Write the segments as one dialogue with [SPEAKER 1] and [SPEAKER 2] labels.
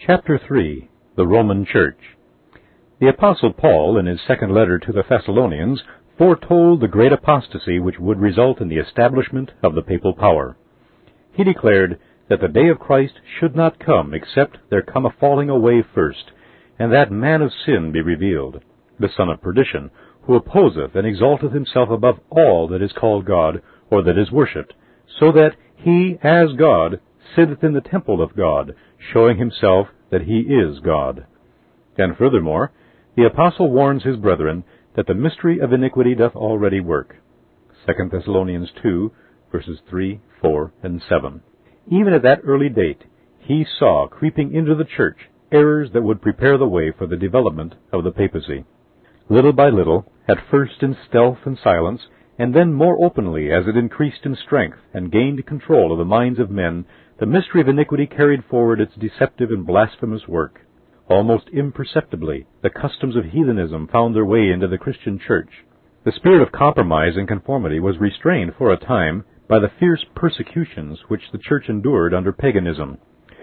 [SPEAKER 1] Chapter 3. The Roman Church. The Apostle Paul, in his second letter to the Thessalonians, foretold the great apostasy which would result in the establishment of the papal power. He declared that the day of Christ should not come except there come a falling away first, and that man of sin be revealed, the son of perdition, who opposeth and exalteth himself above all that is called God, or that is worshipped, so that he, as God, sitteth in the temple of God, showing himself that he is God. And furthermore, the apostle warns his brethren that the mystery of iniquity doth already work. 2 Thessalonians 2, verses 3, 4, and 7. Even at that early date, he saw creeping into the church errors that would prepare the way for the development of the papacy. Little by little, at first in stealth and silence, and then more openly as it increased in strength and gained control of the minds of men, the mystery of iniquity carried forward its deceptive and blasphemous work. Almost imperceptibly, the customs of heathenism found their way into the Christian church. The spirit of compromise and conformity was restrained for a time by the fierce persecutions which the church endured under paganism.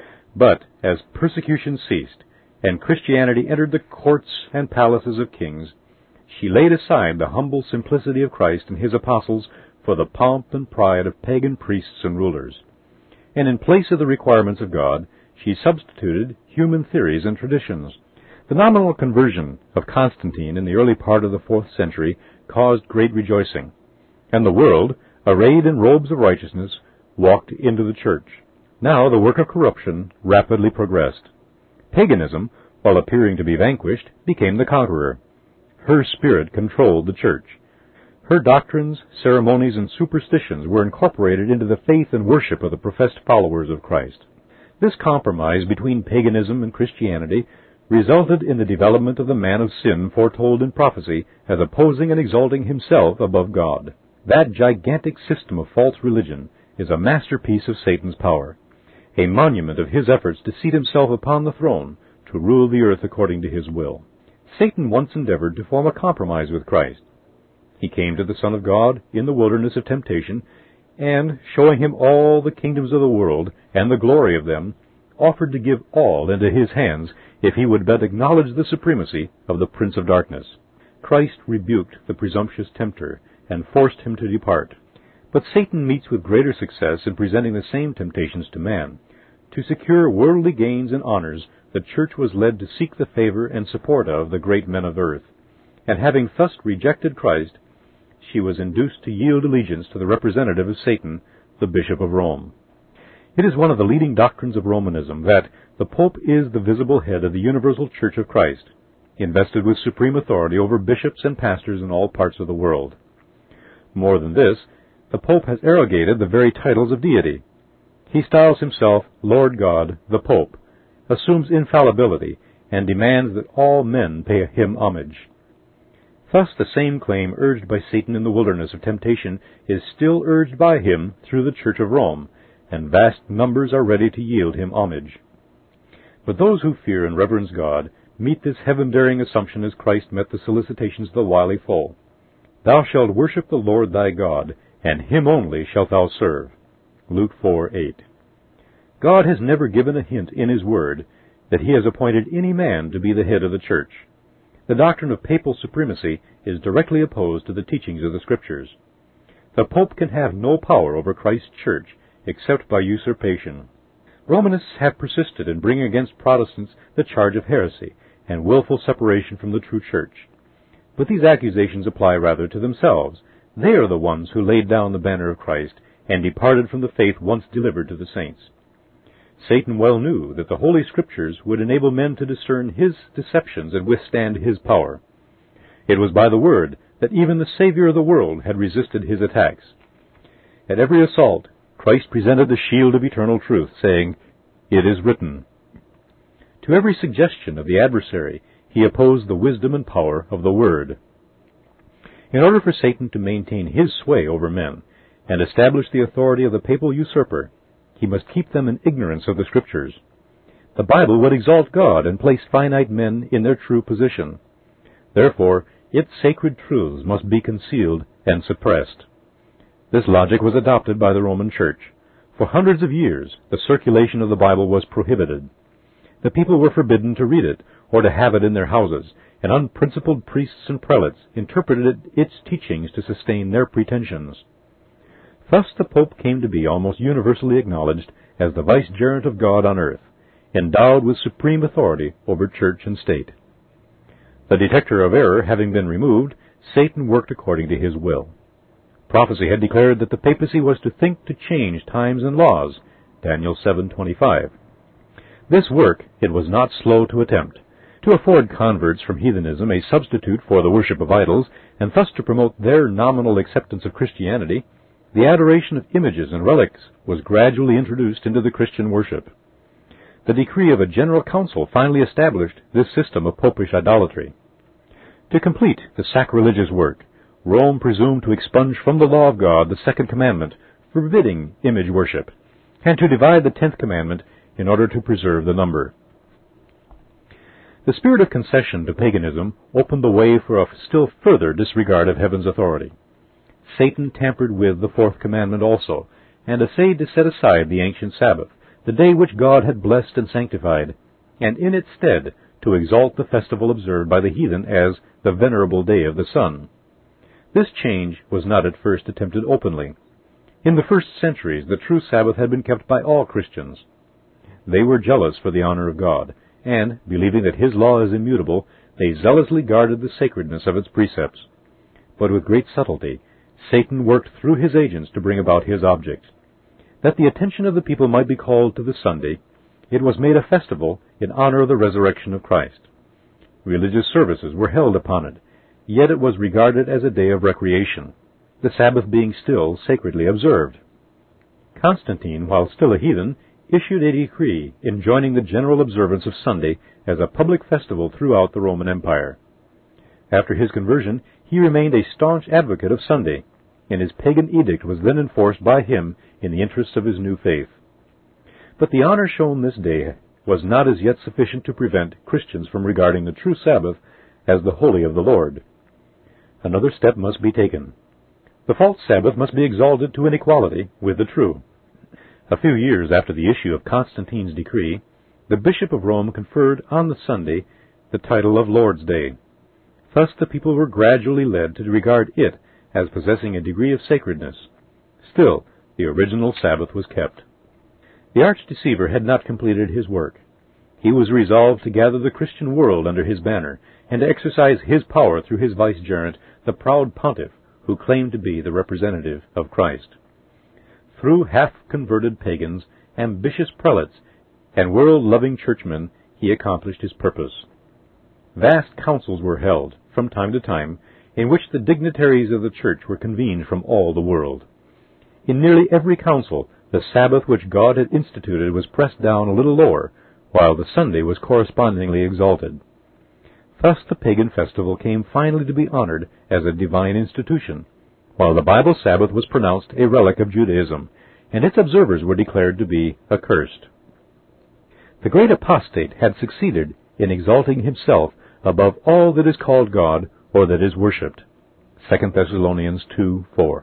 [SPEAKER 1] But as persecution ceased, and Christianity entered the courts and palaces of kings, she laid aside the humble simplicity of Christ and his apostles for the pomp and pride of pagan priests and rulers. And in place of the requirements of God, she substituted human theories and traditions. The nominal conversion of Constantine in the early part of the 4th century caused great rejoicing, and the world, arrayed in robes of righteousness, walked into the church. Now the work of corruption rapidly progressed. Paganism, while appearing to be vanquished, became the conqueror. Her spirit controlled the church. Her doctrines, ceremonies, and superstitions were incorporated into the faith and worship of the professed followers of Christ. This compromise between paganism and Christianity resulted in the development of the man of sin foretold in prophecy as opposing and exalting himself above God. That gigantic system of false religion is a masterpiece of Satan's power, a monument of his efforts to seat himself upon the throne to rule the earth according to his will. Satan once endeavored to form a compromise with Christ. He came to the Son of God in the wilderness of temptation, and, showing him all the kingdoms of the world and the glory of them, offered to give all into his hands if he would but acknowledge the supremacy of the Prince of Darkness. Christ rebuked the presumptuous tempter and forced him to depart. But Satan meets with greater success in presenting the same temptations to man. To secure worldly gains and honors, the church was led to seek the favor and support of the great men of earth, and having thus rejected Christ, she was induced to yield allegiance to the representative of Satan, the Bishop of Rome. It is one of the leading doctrines of Romanism that the Pope is the visible head of the universal Church of Christ, invested with supreme authority over bishops and pastors in all parts of the world. More than this, the Pope has arrogated the very titles of deity. He styles himself Lord God, the Pope, assumes infallibility, and demands that all men pay him homage. Thus the same claim urged by Satan in the wilderness of temptation is still urged by him through the Church of Rome, and vast numbers are ready to yield him homage. But those who fear and reverence God meet this heaven-daring assumption as Christ met the solicitations of the wily foe. Thou shalt worship the Lord thy God, and him only shalt thou serve. Luke 4:8. God has never given a hint in his word that he has appointed any man to be the head of the church. The doctrine of papal supremacy is directly opposed to the teachings of the Scriptures. The Pope can have no power over Christ's church except by usurpation. Romanists have persisted in bringing against Protestants the charge of heresy and willful separation from the true church. But these accusations apply rather to themselves. They are the ones who laid down the banner of Christ and departed from the faith once delivered to the saints. Satan well knew that the Holy Scriptures would enable men to discern his deceptions and withstand his power. It was by the Word that even the Savior of the world had resisted his attacks. At every assault, Christ presented the shield of eternal truth, saying, "It is written." To every suggestion of the adversary, he opposed the wisdom and power of the Word. In order for Satan to maintain his sway over men and establish the authority of the papal usurper, he must keep them in ignorance of the Scriptures. The Bible would exalt God and place finite men in their true position. Therefore, its sacred truths must be concealed and suppressed. This logic was adopted by the Roman Church. For hundreds of years, the circulation of the Bible was prohibited. The people were forbidden to read it or to have it in their houses, and unprincipled priests and prelates interpreted its teachings to sustain their pretensions. Thus the Pope came to be almost universally acknowledged as the vicegerent of God on earth, endowed with supreme authority over church and state. The detector of error having been removed, Satan worked according to his will. Prophecy had declared that the papacy was to think to change times and laws, Daniel 7:25. This work it was not slow to attempt, to afford converts from heathenism a substitute for the worship of idols, and thus to promote their nominal acceptance of Christianity. The adoration of images and relics was gradually introduced into the Christian worship. The decree of a general council finally established this system of popish idolatry. To complete the sacrilegious work, Rome presumed to expunge from the law of God the second commandment, forbidding image worship, and to divide the 10th commandment in order to preserve the number. The spirit of concession to paganism opened the way for a still further disregard of heaven's authority. Satan tampered with the 4th commandment also, and essayed to set aside the ancient Sabbath, the day which God had blessed and sanctified, and in its stead to exalt the festival observed by the heathen as the venerable day of the sun. This change was not at first attempted openly. In the first centuries the true Sabbath had been kept by all Christians. They were jealous for the honor of God, and, believing that His law is immutable, they zealously guarded the sacredness of its precepts. But with great subtlety, Satan worked through his agents to bring about his object. That the attention of the people might be called to the Sunday, it was made a festival in honor of the resurrection of Christ. Religious services were held upon it, yet it was regarded as a day of recreation, the Sabbath being still sacredly observed. Constantine, while still a heathen, issued a decree enjoining the general observance of Sunday as a public festival throughout the Roman Empire. After his conversion, he remained a staunch advocate of Sunday, and his pagan edict was then enforced by him in the interests of his new faith. But the honor shown this day was not as yet sufficient to prevent Christians from regarding the true Sabbath as the holy of the Lord. Another step must be taken. The false Sabbath must be exalted to an equality with the true. A few years after the issue of Constantine's decree, the Bishop of Rome conferred on the Sunday the title of Lord's Day. Thus the people were gradually led to regard it as possessing a degree of sacredness. Still, the original Sabbath was kept. The arch-deceiver had not completed his work. He was resolved to gather the Christian world under his banner, and to exercise his power through his vicegerent, the proud pontiff, who claimed to be the representative of Christ. Through half-converted pagans, ambitious prelates, and world-loving churchmen, he accomplished his purpose. Vast councils were held, from time to time, in which the dignitaries of the church were convened from all the world. In nearly every council, the Sabbath which God had instituted was pressed down a little lower, while the Sunday was correspondingly exalted. Thus the pagan festival came finally to be honored as a divine institution, while the Bible Sabbath was pronounced a relic of Judaism, and its observers were declared to be accursed. The great apostate had succeeded in exalting himself above all that is called God or that is worshipped. 2 Thessalonians 2:4.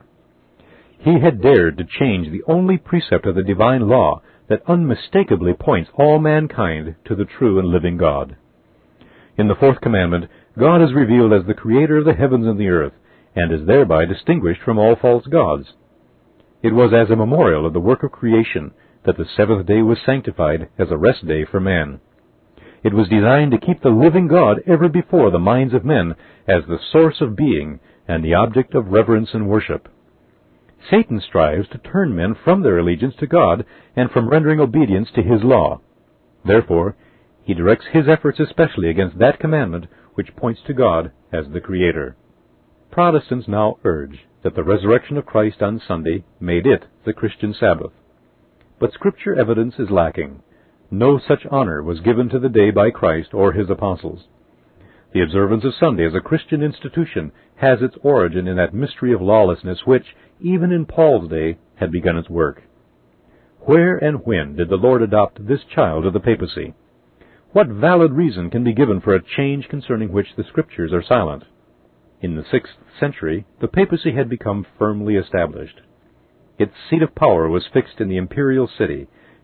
[SPEAKER 1] He had dared to change the only precept of the divine law that unmistakably points all mankind to the true and living God. In the 4th commandment, God is revealed as the creator of the heavens and the earth, and is thereby distinguished from all false gods. It was as a memorial of the work of creation that the 7th day was sanctified as a rest day for man. It was designed to keep the living God ever before the minds of men as the source of being and the object of reverence and worship. Satan strives to turn men from their allegiance to God and from rendering obedience to His law. Therefore, he directs his efforts especially against that commandment which points to God as the Creator. Protestants now urge that the resurrection of Christ on Sunday made it the Christian Sabbath. But Scripture evidence is lacking. No such honor was given to the day by Christ or His apostles. The observance of Sunday as a Christian institution has its origin in that mystery of lawlessness which, even in Paul's day, had begun its work. Where and when did the Lord adopt this child of the papacy? What valid reason can be given for a change concerning which the Scriptures are silent? In the 6th century, the papacy had become firmly established. Its seat of power was fixed in the imperial city,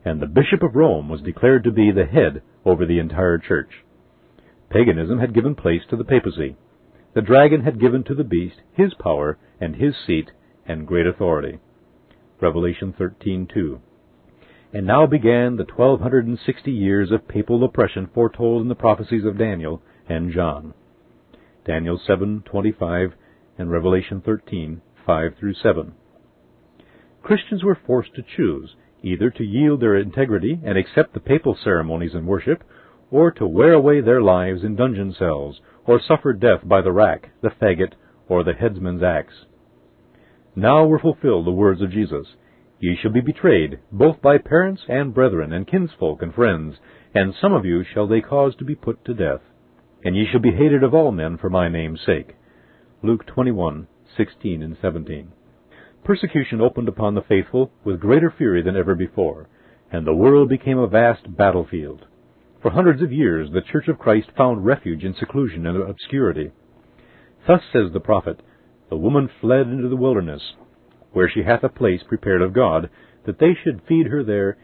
[SPEAKER 1] and the Bishop of Rome was declared to be the head over the entire church. Paganism had given place to the papacy. The dragon had given to the beast his power and his seat and great authority. Revelation 13:2. And now began the 1260 years of papal oppression foretold in the prophecies of Daniel and John. Daniel 7:25 and Revelation 13:5-7. Christians were forced to choose, either to yield their integrity and accept the papal ceremonies and worship, or to wear away their lives in dungeon cells, or suffer death by the rack, the faggot, or the headsman's axe. Now were fulfilled the words of Jesus, Ye shall be betrayed, both by parents and brethren, and kinsfolk and friends, and some of you shall they cause to be put to death. And ye shall be hated of all men for my name's sake. Luke 21:16-17. Persecution opened upon the faithful with greater fury than ever before, and the world became a vast battlefield. For hundreds of years the Church of Christ found refuge in seclusion and obscurity. Thus says the prophet, The woman fled into the wilderness, where she hath a place prepared of God, that they should feed her there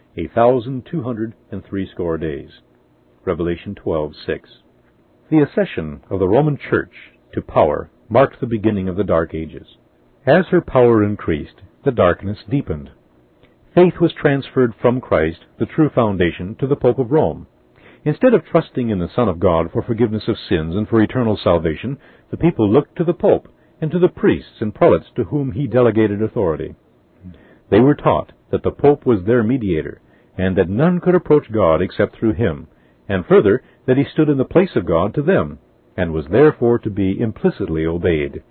[SPEAKER 1] 1,260 days. Revelation 12:6. The accession of the Roman Church to power marked the beginning of the Dark Ages. As her power increased, the darkness deepened. Faith was transferred from Christ, the true foundation, to the Pope of Rome. Instead of trusting in the Son of God for forgiveness of sins and for eternal salvation, the people looked to the Pope and to the priests and prelates to whom he delegated authority. They were taught that the Pope was their mediator, and that none could approach God except through him, and further, that he stood in the place of God to them, and was therefore to be implicitly obeyed.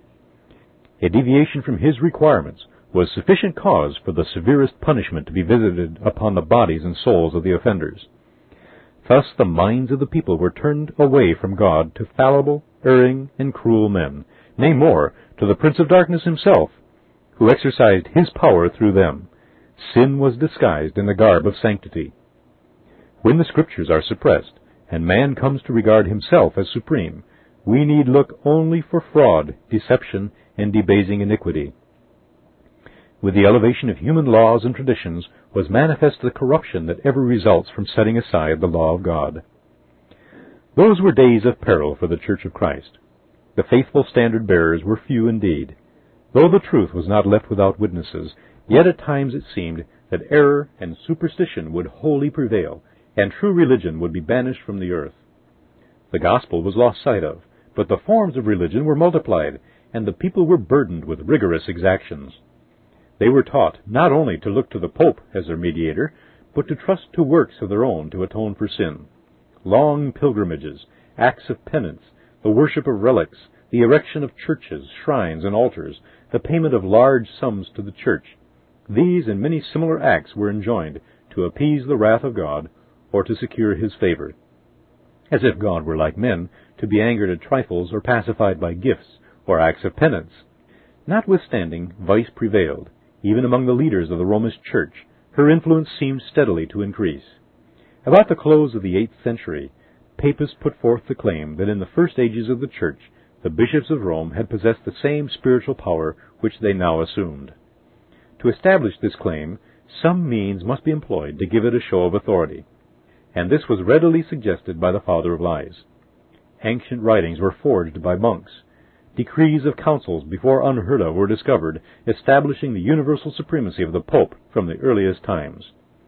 [SPEAKER 1] A deviation from his requirements was sufficient cause for the severest punishment to be visited upon the bodies and souls of the offenders. Thus the minds of the people were turned away from God to fallible, erring, and cruel men, nay more, to the Prince of Darkness himself, who exercised his power through them. Sin was disguised in the garb of sanctity. When the Scriptures are suppressed, and man comes to regard himself as supreme, we need look only for fraud, deception, and debasing iniquity. With the elevation of human laws and traditions was manifest the corruption that ever results from setting aside the law of God. Those were days of peril for the Church of Christ. The faithful standard-bearers were few indeed. Though the truth was not left without witnesses, yet at times it seemed that error and superstition would wholly prevail, and true religion would be banished from the earth. The gospel was lost sight of, but the forms of religion were multiplied, and the people were burdened with rigorous exactions. They were taught not only to look to the Pope as their mediator, but to trust to works of their own to atone for sin. Long pilgrimages, acts of penance, the worship of relics, the erection of churches, shrines, and altars, the payment of large sums to the church, these and many similar acts were enjoined to appease the wrath of God or to secure his favor. As if God were like men, to be angered at trifles or pacified by gifts or acts of penance. Notwithstanding, vice prevailed. Even among the leaders of the Romish Church, her influence seemed steadily to increase. About the close of the 8th century, papists put forth the claim that in the first ages of the Church, the bishops of Rome had possessed the same spiritual power which they now assumed. To establish this claim, some means must be employed to give it a show of authority, and this was readily suggested by the Father of Lies. Ancient writings were forged by monks. Decrees of councils before unheard of were discovered, establishing the universal supremacy of the Pope from the earliest times.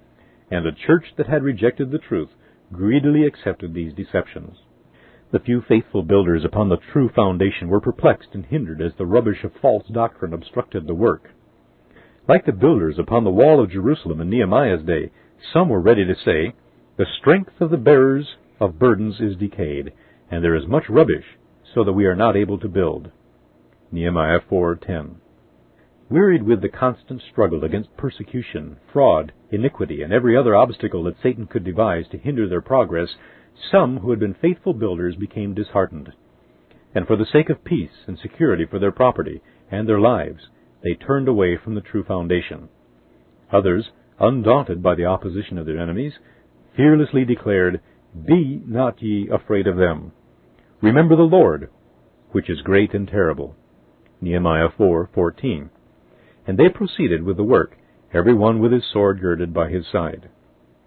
[SPEAKER 1] And a church that had rejected the truth greedily accepted these deceptions. The few faithful builders upon the true foundation were perplexed and hindered as the rubbish of false doctrine obstructed the work. Like the builders upon the wall of Jerusalem in Nehemiah's day, some were ready to say, The strength of the bearers of burdens is decayed, and there is much rubbish, so that we are not able to build. Nehemiah 4:10. Wearied with the constant struggle against persecution, fraud, iniquity, and every other obstacle that Satan could devise to hinder their progress, some who had been faithful builders became disheartened. And for the sake of peace and security for their property and their lives, they turned away from the true foundation. Others, undaunted by the opposition of their enemies, fearlessly declared, Be not ye afraid of them. Remember the Lord, which is great and terrible. Nehemiah 4:14. And they proceeded with the work, every one with his sword girded by his side.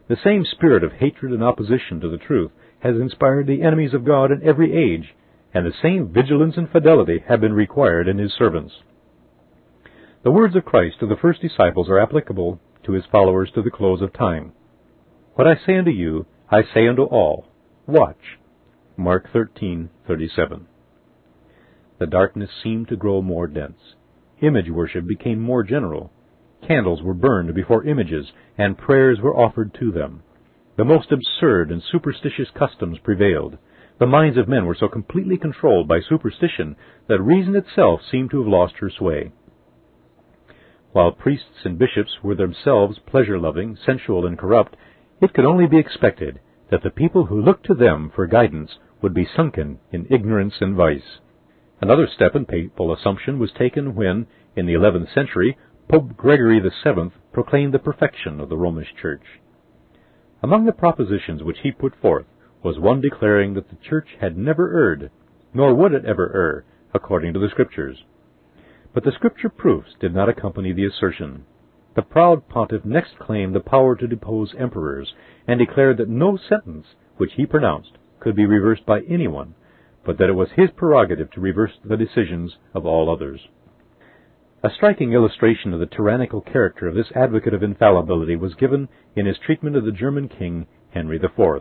[SPEAKER 1] The same spirit of hatred and opposition to the truth has inspired the enemies of God in every age, and the same vigilance and fidelity have been required in his servants. The words of Christ to the first disciples are applicable to his followers to the close of time. What I say unto you, I say unto all, watch. Mark 13:37. The darkness seemed to grow more dense. Image worship became more general. Candles were burned before images, and prayers were offered to them. The most absurd and superstitious customs prevailed. The minds of men were so completely controlled by superstition that reason itself seemed to have lost her sway. While priests and bishops were themselves pleasure-loving, sensual, and corrupt, it could only be expected that the people who looked to them for guidance would be sunken in ignorance and vice. Another step in papal assumption was taken when, in the 11th century, Pope Gregory VII proclaimed the perfection of the Romish Church. Among the propositions which he put forth was one declaring that the Church had never erred, nor would it ever err, according to the Scriptures. But the Scripture proofs did not accompany the assertion. The proud pontiff next claimed the power to depose emperors, and declared that no sentence which he pronounced could be reversed by anyone, but that it was his prerogative to reverse the decisions of all others. A striking illustration of the tyrannical character of this advocate of infallibility was given in his treatment of the German king, Henry IV.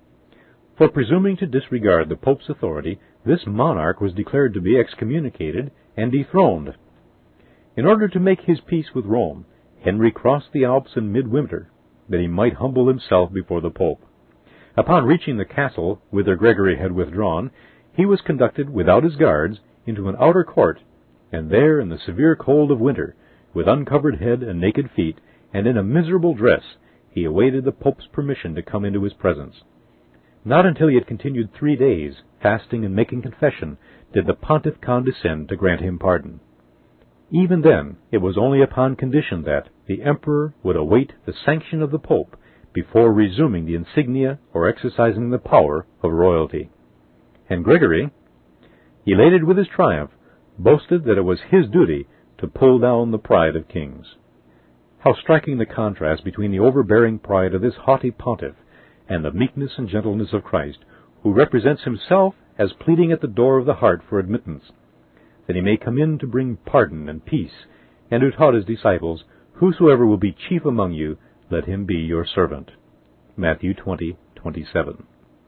[SPEAKER 1] For presuming to disregard the Pope's authority, this monarch was declared to be excommunicated and dethroned. In order to make his peace with Rome, Henry crossed the Alps in midwinter, that he might humble himself before the Pope. Upon reaching the castle whither Gregory had withdrawn, he was conducted without his guards into an outer court, and there, in the severe cold of winter, with uncovered head and naked feet, and in a miserable dress, he awaited the Pope's permission to come into his presence. Not until he had continued 3 days, fasting and making confession, did the pontiff condescend to grant him pardon. Even then, it was only upon condition that the emperor would await the sanction of the Pope before resuming the insignia or exercising the power of royalty. And Gregory, elated with his triumph, boasted that it was his duty to pull down the pride of kings. How striking the contrast between the overbearing pride of this haughty pontiff and the meekness and gentleness of Christ, who represents himself as pleading at the door of the heart for admittance, that he may come in to bring pardon and peace, and who taught his disciples, "Whosoever will be chief among you, let him be your servant." Matthew 20:27.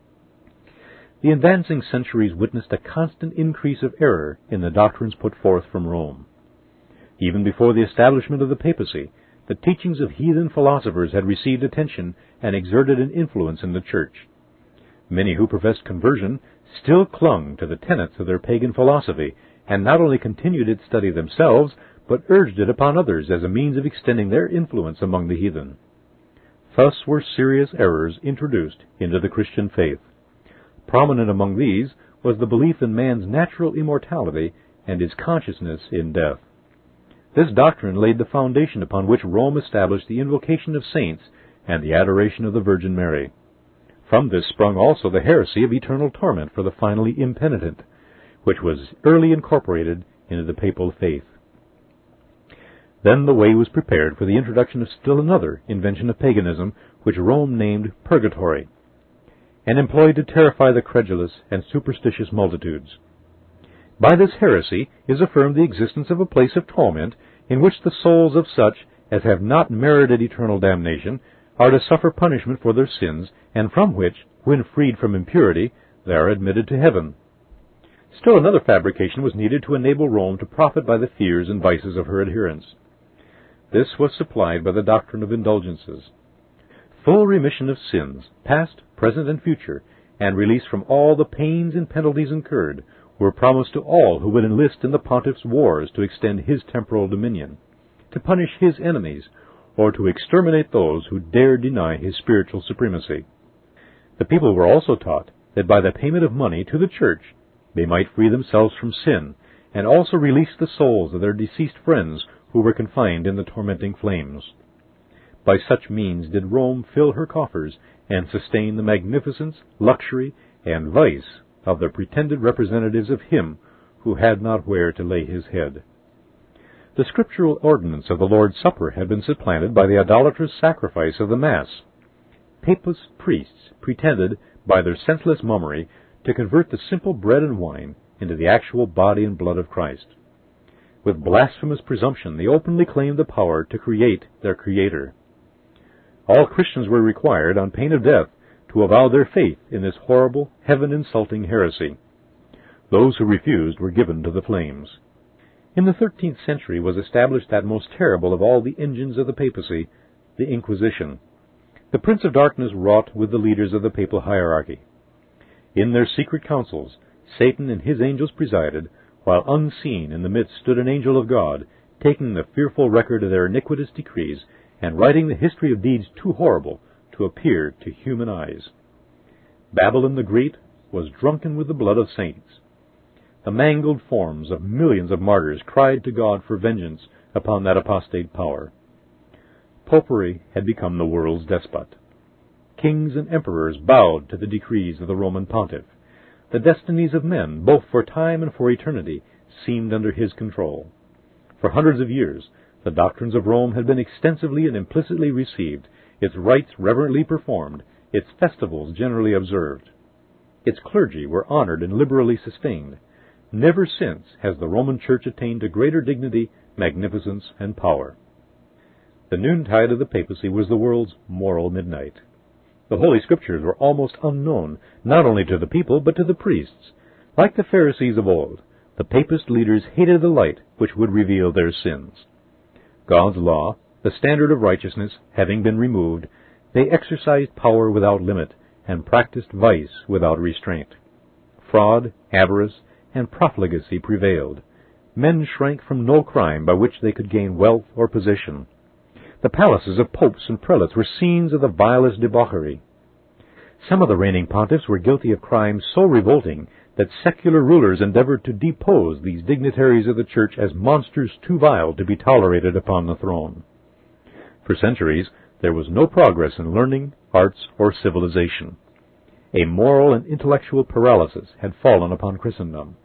[SPEAKER 1] The advancing centuries witnessed a constant increase of error in the doctrines put forth from Rome. Even before the establishment of the papacy, the teachings of heathen philosophers had received attention and exerted an influence in the Church. Many who professed conversion still clung to the tenets of their pagan philosophy, and not only continued its study themselves, but urged it upon others as a means of extending their influence among the heathen. Thus were serious errors introduced into the Christian faith. Prominent among these was the belief in man's natural immortality and his consciousness in death. This doctrine laid the foundation upon which Rome established the invocation of saints and the adoration of the Virgin Mary. From this sprung also the heresy of eternal torment for the finally impenitent, which was early incorporated into the papal faith. Then the way was prepared for the introduction of still another invention of paganism, which Rome named purgatory, and employed to terrify the credulous and superstitious multitudes. By this heresy is affirmed the existence of a place of torment in which the souls of such as have not merited eternal damnation are to suffer punishment for their sins, and from which, when freed from impurity, they are admitted to heaven. Still another fabrication was needed to enable Rome to profit by the fears and vices of her adherents. This was supplied by the doctrine of indulgences. Full remission of sins, past, present, and future, and release from all the pains and penalties incurred, were promised to all who would enlist in the pontiff's wars to extend his temporal dominion, to punish his enemies, or to exterminate those who dared deny his spiritual supremacy. The people were also taught that by the payment of money to the Church they might free themselves from sin, and also release the souls of their deceased friends who were confined in the tormenting flames. By such means did Rome fill her coffers and sustain the magnificence, luxury, and vice of the pretended representatives of him who had not where to lay his head. The scriptural ordinance of the Lord's Supper had been supplanted by the idolatrous sacrifice of the Mass. Papist priests pretended, by their senseless mummery, to convert the simple bread and wine into the actual body and blood of Christ. With blasphemous presumption, they openly claimed the power to create their Creator. All Christians were required, on pain of death, to avow their faith in this horrible, heaven-insulting heresy. Those who refused were given to the flames. In the 13th century was established that most terrible of all the engines of the papacy, the Inquisition. The Prince of Darkness wrought with the leaders of the papal hierarchy. In their secret councils, Satan and his angels presided, while unseen in the midst stood an angel of God, taking the fearful record of their iniquitous decrees, and writing the history of deeds too horrible to appear to human eyes. Babylon the Great was drunken with the blood of saints. The mangled forms of millions of martyrs cried to God for vengeance upon that apostate power. Popery had become the world's despot. Kings and emperors bowed to the decrees of the Roman pontiff. The destinies of men, both for time and for eternity, seemed under his control. For hundreds of years, the doctrines of Rome had been extensively and implicitly received, its rites reverently performed, its festivals generally observed. Its clergy were honored and liberally sustained. Never since has the Roman Church attained to greater dignity, magnificence, and power. The noontide of the papacy was the world's moral midnight. The Holy Scriptures were almost unknown, not only to the people, but to the priests. Like the Pharisees of old, the papist leaders hated the light which would reveal their sins. God's law, the standard of righteousness, having been removed, they exercised power without limit, and practiced vice without restraint. Fraud, avarice, and profligacy prevailed. Men shrank from no crime by which they could gain wealth or position. The palaces of popes and prelates were scenes of the vilest debauchery. Some of the reigning pontiffs were guilty of crimes so revolting that secular rulers endeavored to depose these dignitaries of the Church as monsters too vile to be tolerated upon the throne. For centuries, there was no progress in learning, arts, or civilization. A moral and intellectual paralysis had fallen upon Christendom.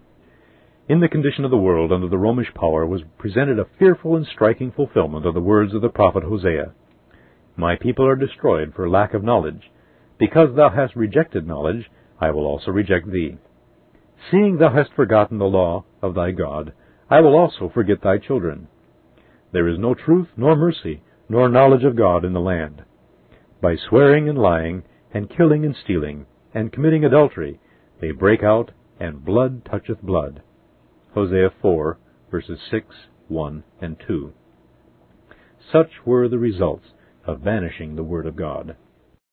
[SPEAKER 1] In the condition of the world under the Romish power was presented a fearful and striking fulfillment of the words of the prophet Hosea. My people are destroyed for lack of knowledge. Because thou hast rejected knowledge, I will also reject thee. Seeing thou hast forgotten the law of thy God, I will also forget thy children. There is no truth, nor mercy, nor knowledge of God in the land. By swearing and lying, and killing and stealing, and committing adultery, they break out, and blood toucheth blood. Hosea 4, verses 6, 1, and 2. Such were the results of banishing the Word of God.